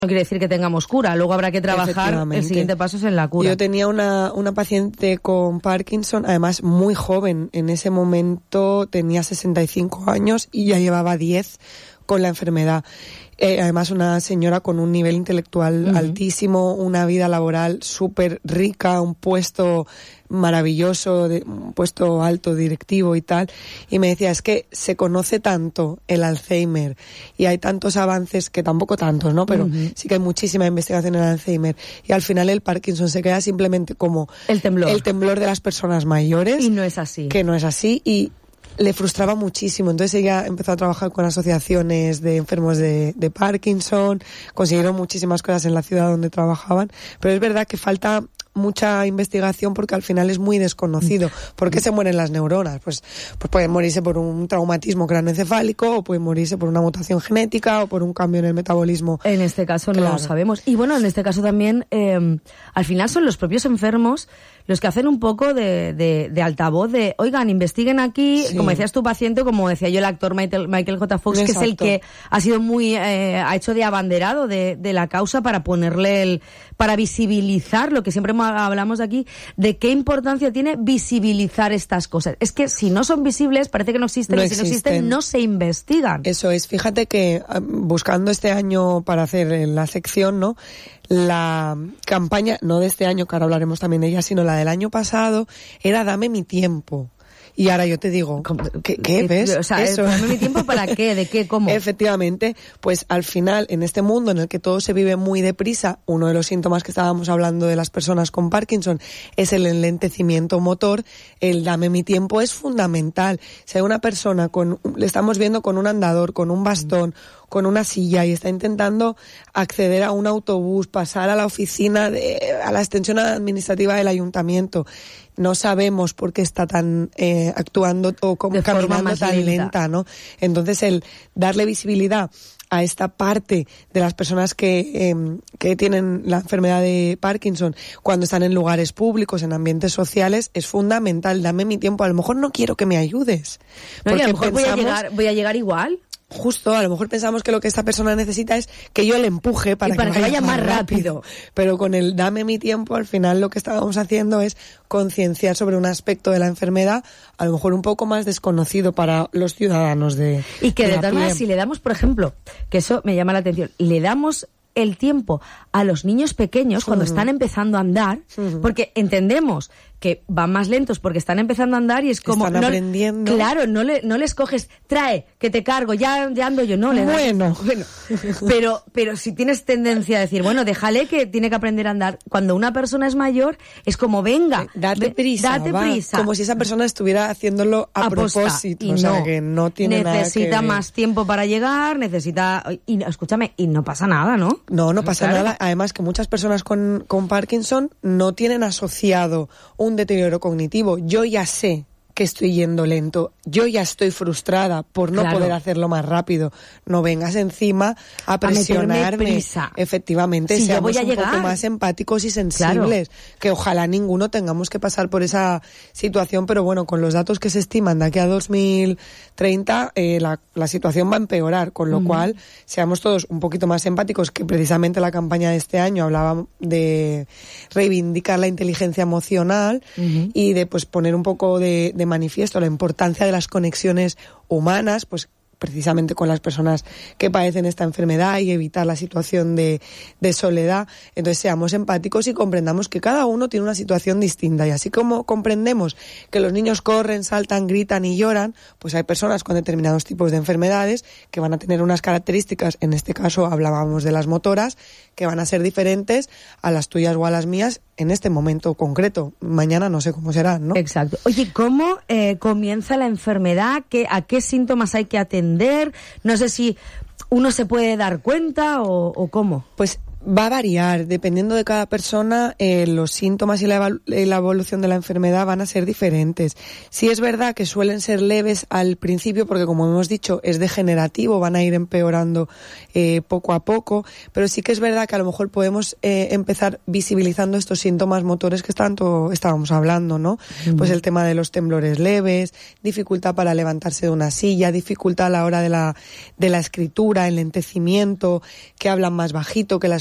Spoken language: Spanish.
No quiere decir que tengamos cura, luego habrá que trabajar, el siguiente paso es en la cura. Yo tenía una paciente con Parkinson, además muy joven, en ese momento tenía 65 años y ya llevaba 10 con la enfermedad. Además una señora con un nivel intelectual altísimo, una vida laboral súper rica, un puesto maravilloso, un puesto alto, directivo y tal. Y me decía, es que se conoce tanto el Alzheimer y hay tantos avances, que tampoco tantos, ¿no? Pero sí que hay muchísima investigación en el Alzheimer. Y al final el Parkinson se queda simplemente como el temblor de las personas mayores. Y no es así. Que no es así y le frustraba muchísimo. Entonces ella empezó a trabajar con asociaciones de enfermos de Parkinson, consiguieron muchísimas cosas en la ciudad donde trabajaban, pero es verdad que falta mucha investigación porque al final es muy desconocido. ¿Por qué se mueren las neuronas? Pues pueden morirse por un traumatismo craneoencefálico o pueden morirse por una mutación genética o por un cambio en el metabolismo. En este caso no lo sabemos. Y bueno, en este caso también, al final son los propios enfermos los que hacen un poco de altavoz de, oigan, investiguen aquí, como decías tu paciente, como decía yo el actor Michael J. Fox, que es el que ha sido ha hecho de abanderado de la causa para ponerle para visibilizar lo que siempre hablamos aquí, de qué importancia tiene visibilizar estas cosas. Es que si no son visibles, parece que no existen, y si no existen, no se investigan. Eso es, fíjate que buscando este año para hacer la sección, ¿no? La campaña, no de este año, que ahora hablaremos también de ella, sino la del año pasado, era Dame mi tiempo. Y ahora yo te digo, ¿qué ves? O sea, eso. ¿Dame mi tiempo para qué? ¿De qué? ¿Cómo? Efectivamente, pues al final, en este mundo en el que todo se vive muy deprisa, uno de los síntomas que estábamos hablando de las personas con Parkinson es el enlentecimiento motor. El dame mi tiempo es fundamental. Si hay una persona le estamos viendo con un andador, con un bastón, con una silla y está intentando acceder a un autobús, pasar a la oficina, a la extensión administrativa del ayuntamiento, no sabemos por qué está tan actuando o caminando tan lenta, ¿no? Entonces el darle visibilidad a esta parte de las personas que tienen la enfermedad de Parkinson cuando están en lugares públicos, en ambientes sociales, es fundamental. Dame mi tiempo, a lo mejor no quiero que me ayudes. No, porque a lo mejor voy a llegar igual. Justo, a lo mejor pensamos que lo que esta persona necesita es que yo le empuje para que vaya más rápido. Pero con el dame mi tiempo, al final lo que estábamos haciendo es concienciar sobre un aspecto de la enfermedad, a lo mejor un poco más desconocido para los ciudadanos de Y que de todas maneras, si le damos, por ejemplo, que eso me llama la atención, le damos el tiempo a los niños pequeños cuando están empezando a andar, porque entendemos que van más lentos porque están empezando a andar y es como están aprendiendo. Claro, no les coges, trae, que te cargo, ya ando yo, no le das. Bueno, pero si tienes tendencia a decir, bueno, déjale que tiene que aprender a andar. Cuando una persona es mayor, es como, venga, date prisa. Como si esa persona estuviera haciéndolo a propósito. Y o sea, que no tiene nada que necesita más tiempo para llegar, y escúchame, y no pasa nada, ¿no? No pasa nada. Además que muchas personas con Parkinson no tienen asociado un deterioro cognitivo. Yo ya sé que estoy yendo lento, yo ya estoy frustrada por no poder hacerlo más rápido. No vengas encima a presionarme. Efectivamente, si seamos un poco más empáticos y sensibles, que ojalá ninguno tengamos que pasar por esa situación, pero bueno, con los datos que se estiman de aquí a 2030, la situación va a empeorar, con lo cual seamos todos un poquito más empáticos, que precisamente la campaña de este año hablaba de reivindicar la inteligencia emocional y de pues poner un poco de manifiesto la importancia de las conexiones humanas, pues precisamente con las personas que padecen esta enfermedad y evitar la situación de soledad. Entonces seamos empáticos y comprendamos que cada uno tiene una situación distinta, y así como comprendemos que los niños corren, saltan, gritan y lloran, pues hay personas con determinados tipos de enfermedades que van a tener unas características, en este caso hablábamos de las motoras, que van a ser diferentes a las tuyas o a las mías en este momento concreto. Mañana no sé cómo será, ¿no? Exacto. Oye, ¿cómo comienza la enfermedad? ¿A qué síntomas hay que atender? No sé si uno se puede dar cuenta o cómo. Pues Va a variar, dependiendo de cada persona, los síntomas y la evolución de la enfermedad van a ser diferentes. Sí es verdad que suelen ser leves al principio porque, como hemos dicho, es degenerativo, van a ir empeorando poco a poco, pero sí que es verdad que a lo mejor podemos empezar visibilizando estos síntomas motores que tanto estábamos hablando, ¿no? Pues el tema de los temblores leves, dificultad para levantarse de una silla, dificultad a la hora de la escritura, enlentecimiento, que hablan más bajito, que las